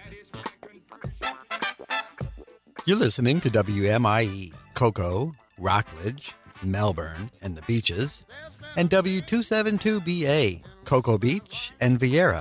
You're listening to WMIE, Cocoa, Rockledge, Melbourne, and the Beaches, and W272BA, Cocoa Beach and Vieira.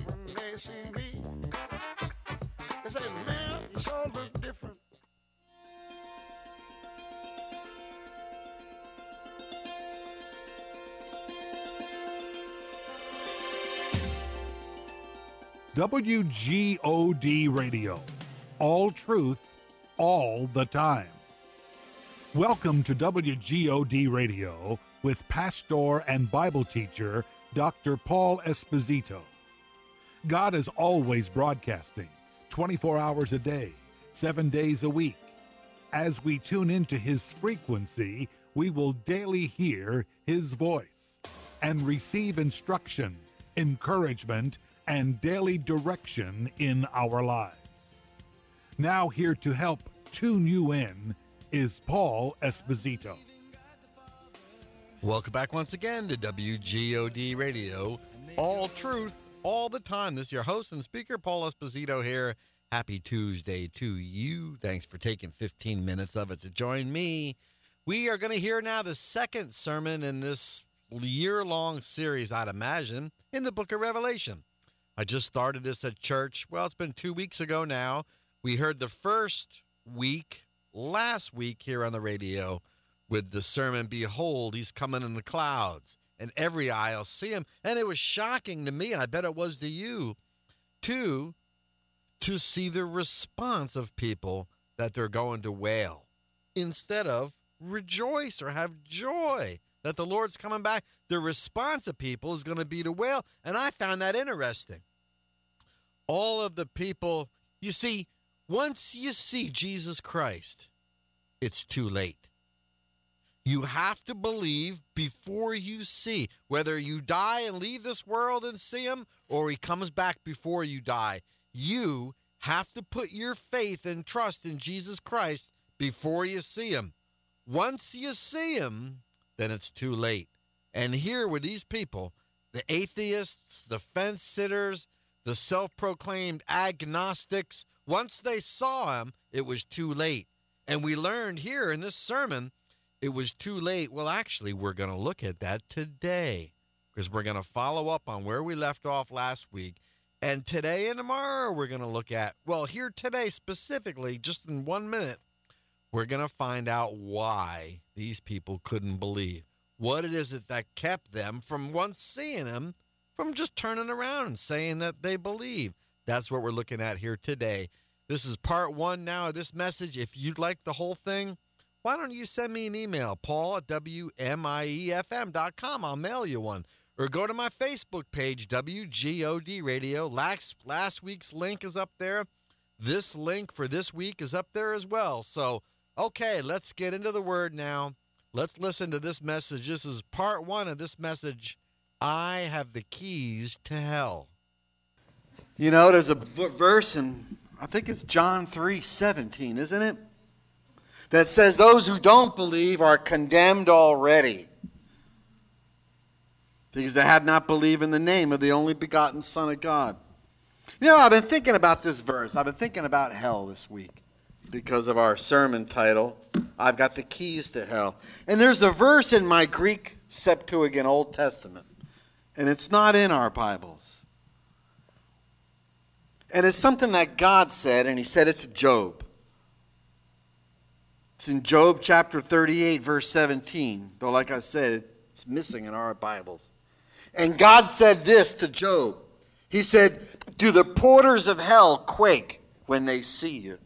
WGOD Radio. All truth, all the time. Welcome to WGOD Radio with pastor and Bible teacher Dr. Paul Esposito. God is always broadcasting 24 hours a day, 7 days a week. As we tune into his frequency, we will daily hear his voice and receive instruction, encouragement, and daily direction in our lives. Now here to help tune you in is Paul Esposito. Welcome back once again to WGOD Radio. All truth, all the time. This is your host and speaker, Paul Esposito here. Happy Tuesday to you. Thanks for taking 15 minutes of it to join me. We are going to hear now the second sermon in this year-long series, I'd imagine, in the book of Revelation. I just started this at church. Well, it's been 2 weeks ago now. We heard the first week last week here on the radio with the sermon, Behold, He's Coming in the Clouds, and every eye will see Him. And it was shocking to me, and I bet it was to you, too, to see the response of people that they're going to wail instead of rejoice or have joy that the Lord's coming back. The response of people is going to be to wail, and I found that interesting. All of the people, you see, once you see Jesus Christ, it's too late. You have to believe before you see, whether you die and leave this world and see Him, or He comes back before you die. You have to put your faith and trust in Jesus Christ before you see Him. Once you see Him, then it's too late. And here with these people, the atheists, the fence sitters, the self-proclaimed agnostics, once they saw Him, it was too late. And we learned here in this sermon, it was too late. Well, actually, we're going to look at that today because we're going to follow up on where we left off last week. And today and tomorrow, we're going to look at, well, here today specifically, just in 1 minute, we're going to find out why these people couldn't believe. What it is that kept them from once seeing Him, from just turning around and saying that they believe. That's what we're looking at here today. This is part one now of this message. If you'd like the whole thing, why don't you send me an email, paul@wmiefm.com. I'll mail you one. Or go to my Facebook page, WGOD Radio. Last week's link is up there. This link for this week is up there as well. So, okay, let's get into the Word now. Let's listen to this message. This is part one of this message. I have the keys to hell. You know, there's a verse in, I think it's John 3:17, isn't it? That says those who don't believe are condemned already, because they have not believed in the name of the only begotten Son of God. You know, I've been thinking about this verse. I've been thinking about hell this week because of our sermon title, I've got the keys to hell. And there's a verse in my Greek Septuagint Old Testament, and it's not in our Bibles. And it's something that God said, and He said it to Job. It's in Job chapter 38, verse 17. Though, like I said, it's missing in our Bibles. And God said this to Job. He said, do the porters of hell quake when they see you?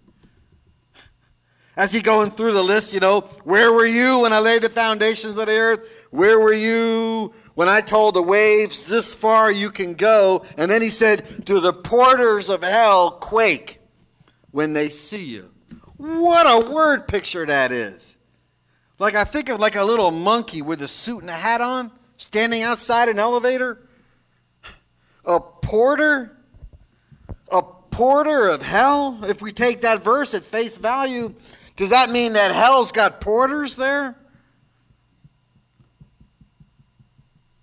As He going through the list, you know, where were you when I laid the foundations of the earth? Where were you when I told the waves, this far you can go? And then He said, do the porters of hell quake when they see you? What a word picture that is. Like, I think of like a little monkey with a suit and a hat on, standing outside an elevator. A porter? A porter of hell? If we take that verse at face value, does that mean that hell's got porters there?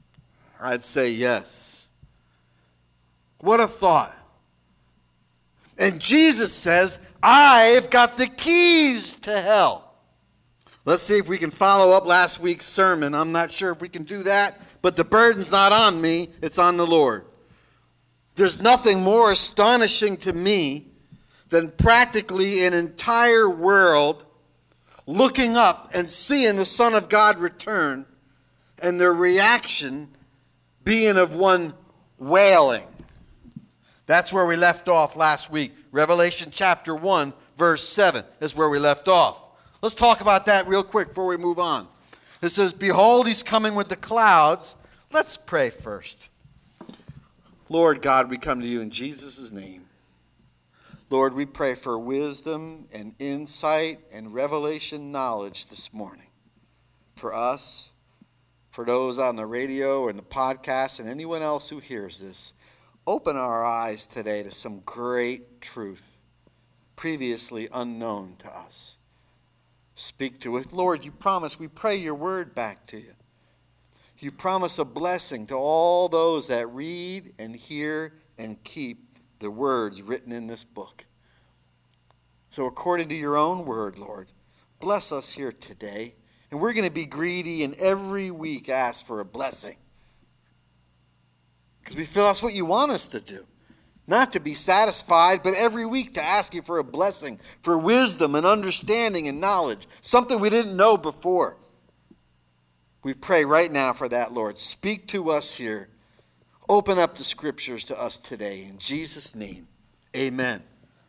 I'd say yes. What a thought. And Jesus says, I've got the keys to hell. Let's see if we can follow up last week's sermon. I'm not sure if we can do that, but the burden's not on me, it's on the Lord. There's nothing more astonishing to me than practically an entire world looking up and seeing the Son of God return, and their reaction being of one wailing. That's where we left off last week. Revelation chapter 1, verse 7 is where we left off. Let's talk about that real quick before we move on. It says, behold, he's coming with the clouds. Let's pray first. Lord God, we come to you in Jesus' name. Lord, we pray for wisdom and insight and revelation knowledge this morning. For us, for those on the radio and the podcast and anyone else who hears this, open our eyes today to some great truth previously unknown to us. Speak to it. Lord, you promise, we pray your word back to you. You promise a blessing to all those that read and hear and keep the words written in this book. So according to your own word, Lord, bless us here today. And we're going to be greedy and every week ask for a blessing. Because we feel that's what you want us to do. Not to be satisfied, but every week to ask you for a blessing, for wisdom and understanding and knowledge. Something we didn't know before. We pray right now for that, Lord. Speak to us here. Open up the scriptures to us today. In Jesus' name, amen.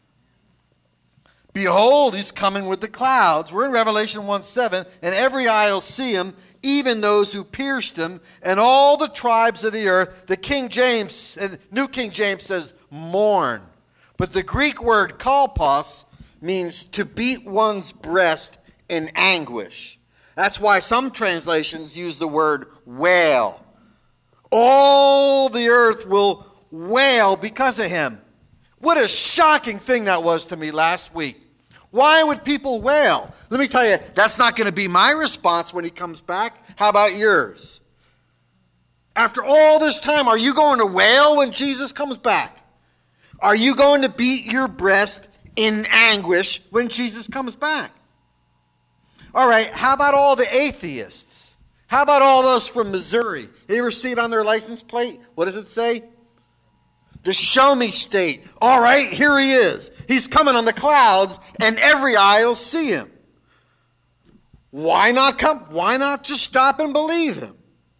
Behold, he's coming with the clouds. We're in Revelation 1:7, and every eye will see him, even those who pierced him, and all the tribes of the earth. The King James, and New King James says, mourn. But the Greek word kalpos means to beat one's breast in anguish. That's why some translations use the word wail. All the earth will wail because of him. What a shocking thing that was to me last week. Why would people wail? Let me tell you, that's not going to be my response when he comes back. How about yours? After all this time, are you going to wail when Jesus comes back? Are you going to beat your breast in anguish when Jesus comes back? All right, how about all the atheists? How about all those from Missouri? You ever see it on their license plate? What does it say? The Show Me State. All right, here he is. He's coming on the clouds, and every eye will see him. Why not come? Why not just stop and believe him?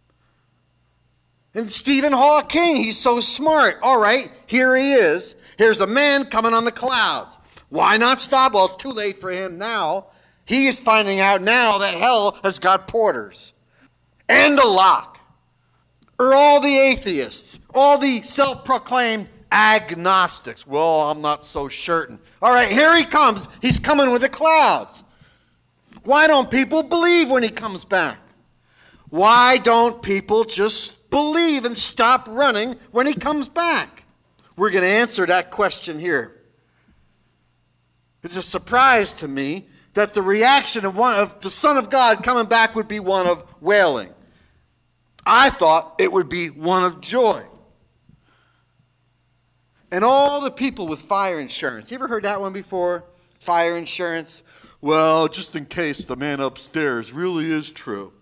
And Stephen Hawking, he's so smart. All right, here he is. Here's a man coming on the clouds. Why not stop? Well, it's too late for him now. He is finding out now that hell has got porters and a lock. Or all the atheists, all the self-proclaimed agnostics. Well, I'm not so certain. All right, here he comes. He's coming with the clouds. Why don't people believe when he comes back? Why don't people just believe and stop running when he comes back? We're going to answer that question here. It's a surprise to me that the reaction of the Son of God coming back would be one of wailing. I thought it would be one of joy. And all the people with fire insurance. You ever heard that one before? Fire insurance? Well, just in case the man upstairs really is true.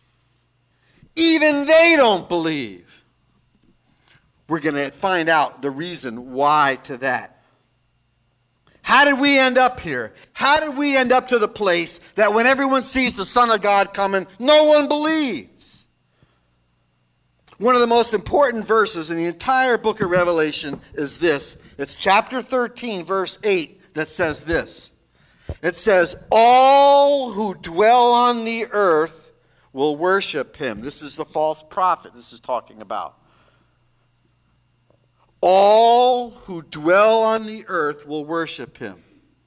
Even they don't believe. We're going to find out the reason why to that. How did we end up here? How did we end up to the place that when everyone sees the Son of God coming, no one believes? One of the most important verses in the entire book of Revelation is this. It's chapter 13, verse 8, that says this. It says, all who dwell on the earth will worship him. This is the false prophet this is talking about. All who dwell on the earth will worship him.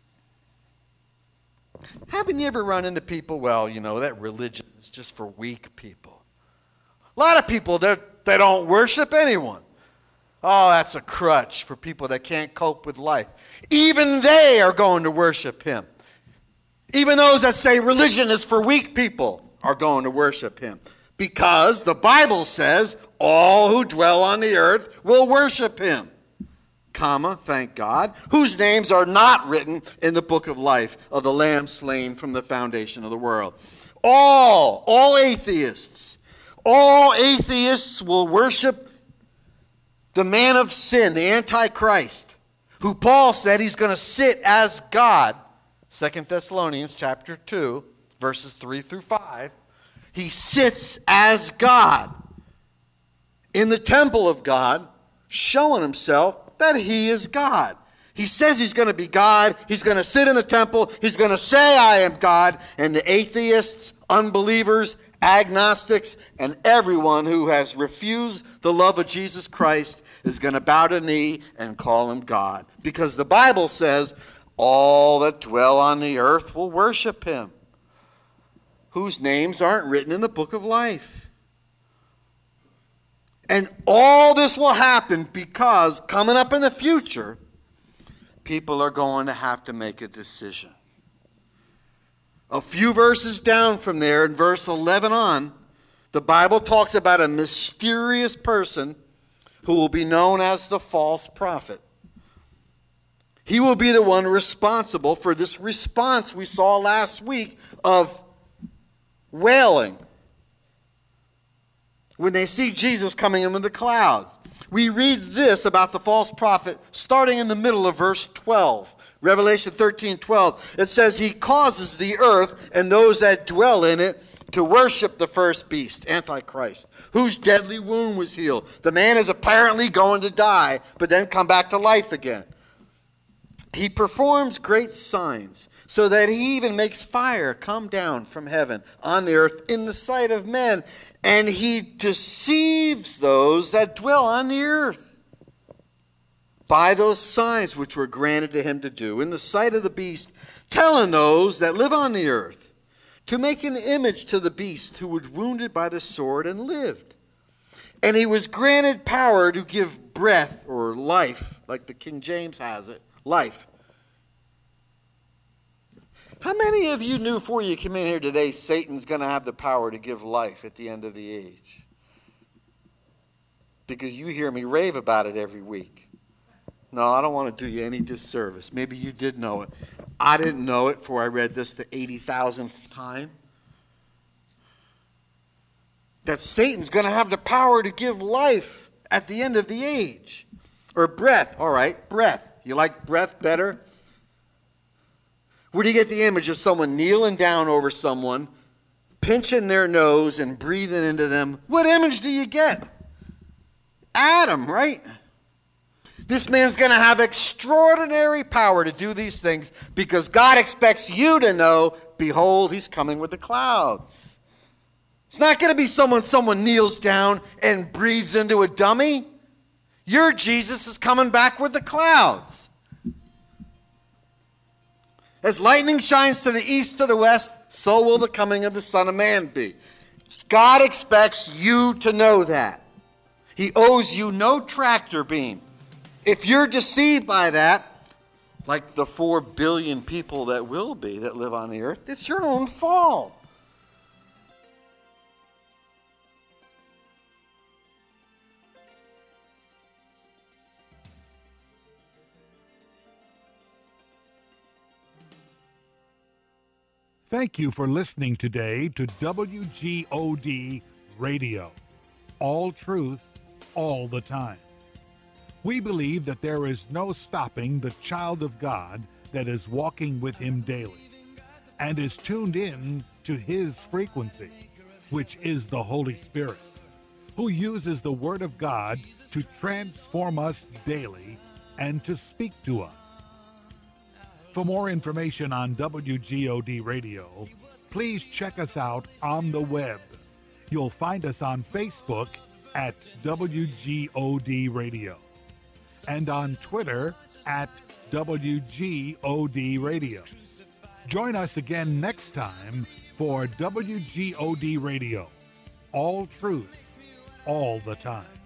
Haven't you ever run into people, well, you know, that religion is just for weak people. A lot of people, they don't worship anyone. Oh, that's a crutch for people that can't cope with life. Even they are going to worship him. Even those that say religion is for weak people are going to worship him. Because the Bible says all who dwell on the earth will worship him. comma, thank God, whose names are not written in the book of life of the Lamb slain from the foundation of the world. All atheists will worship the man of sin, the Antichrist, who Paul said he's going to sit as God. 2 Thessalonians chapter 2, verses 3 through 5. He sits as God in the temple of God, showing himself that he is God. He says he's going to be God. He's going to sit in the temple. He's going to say, I am God. And the atheists, unbelievers, agnostics, and everyone who has refused the love of Jesus Christ is going to bow the knee and call him God. Because the Bible says, all that dwell on the earth will worship him, whose names aren't written in the book of life. And all this will happen because coming up in the future, people are going to have to make a decision. A few verses down from there, in verse 11 on, the Bible talks about a mysterious person who will be known as the false prophet. He will be the one responsible for this response we saw last week of wailing when they see Jesus coming in with the clouds. We read this about the false prophet starting in the middle of verse 12. Revelation 13:12. It says, he causes the earth and those that dwell in it to worship the first beast, Antichrist, whose deadly wound was healed. The man is apparently going to die, but then come back to life again. He performs great signs, so that he even makes fire come down from heaven on the earth in the sight of men. And he deceives those that dwell on the earth by those signs which were granted to him to do in the sight of the beast, telling those that live on the earth to make an image to the beast who was wounded by the sword and lived. And he was granted power to give breath or life, like the King James has it, life. How many of you knew before you came in here today Satan's going to have the power to give life at the end of the age? Because you hear me rave about it every week. No, I don't want to do you any disservice. Maybe you did know it. I didn't know it before I read this the 80,000th time. That Satan's going to have the power to give life at the end of the age. Or breath. All right, breath. You like breath better? Where do you get the image of someone kneeling down over someone, pinching their nose and breathing into them? What image do you get? Adam, right? This man's going to have extraordinary power to do these things because God expects you to know, behold, he's coming with the clouds. It's not going to be someone kneels down and breathes into a dummy. Your Jesus is coming back with the clouds. As lightning shines to the east, to the west, so will the coming of the Son of Man be. God expects you to know that. He owes you no tractor beam. If you're deceived by that, like the 4 billion people that will be, that live on the earth, it's your own fault. Thank you for listening today to WGOD Radio. All truth, all the time. We believe that there is no stopping the child of God that is walking with him daily and is tuned in to his frequency, which is the Holy Spirit, who uses the Word of God to transform us daily and to speak to us. For more information on WGOD Radio, please check us out on the web. You'll find us on Facebook at WGOD Radio and on Twitter at WGOD Radio. Join us again next time for WGOD Radio. All truth, all the time.